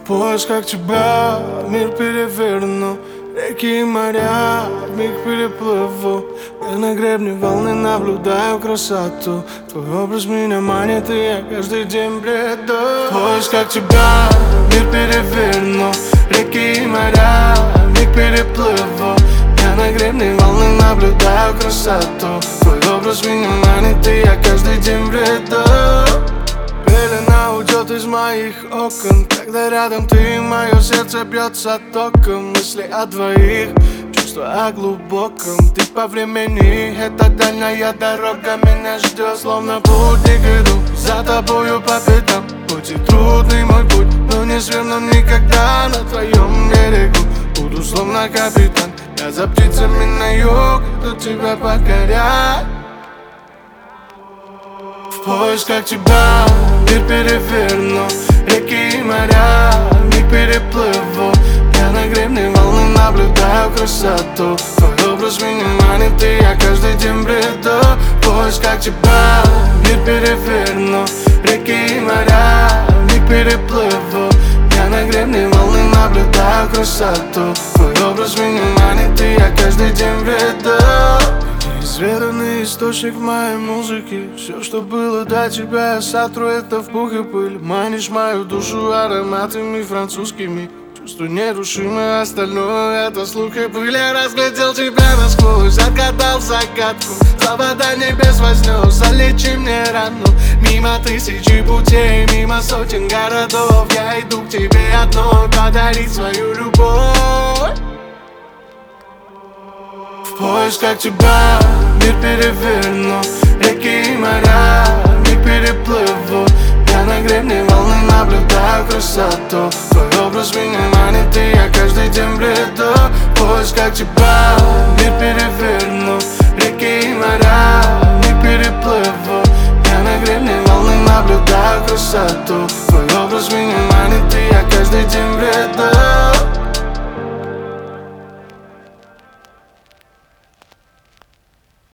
В поисках тебя мир переверну, реки и моря вмиг переплыву. Я на гребне волны наблюдаю красоту. Твой образ меня манит, и я каждый день бреду. В поисках тебя мир переверну, реки и моря вмиг переплыву. Я на гребне волны наблюдаю красоту. Твой образ меня манит, и я каждый день бреду. Пелена уйдет из моих окон, когда рядом ты, мое сердце бьется током. Мысли о двоих, чувства о глубоком. Ты по времени, эта дальняя дорога меня ждет. Словно путник иду за тобою по пятам. Хоть и трудный мой путь, но не сверну никогда на твоем берегу. Буду словно капитан, я за птицами на юг, иду тебя покорять. В поисках тебя мир переверну, реки и моря вмиг переплыву. Я на гребне волны наблюдаю красоту. Твой образ меня манит, и я каждый день бреду. В поисках тебя мир переверну, реки и моря вмиг переплыву. Я на гребне волны наблюдаю красоту. Твой образ меня манит, и я каждый день бреду. Неизведанный источник в моей музыке. Все, что было до тебя, я сотру это в пух и пыль. Манишь мою душу ароматами французскими. Чувство нерушимое, остальное это слух и пыль. Я разглядел тебя насквозь, отгадал загадку. Слобода небес вознес, залечи мне рану. Мимо тысячи путей, мимо сотен городов. Я иду к тебе одной, подарить свою любовь. В поисках тебя мир переверну, реки и моря вмиг переплыву. Я на гребне волны наблюдаю красоту. Твой образ меня манит, и я каждый день бреду. В поисках тебя мир переверну, реки и моря вмиг переплыву. Я на гребне волны наблюдаю красоту. Твой